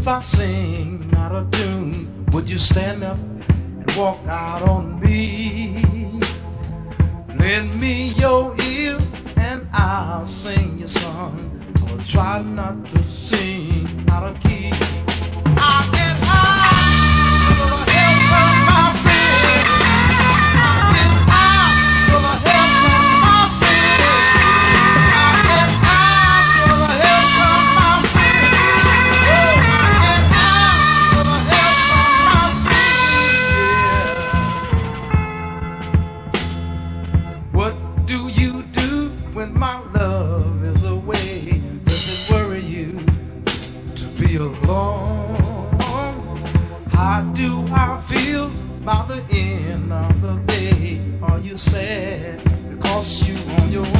If I sing out of tune, would you stand up and walk out on me? Lend me your ear and I'll sing your song. I'll try not to sing out of key. I get high for the help from my friends. I get high for the help from my friends. I get high for the help from my friends. I get high for the help from my friends. What do you do when my love is away? Does it worry you to be alone? How do I feel by the end of the day? Are you sad because you on your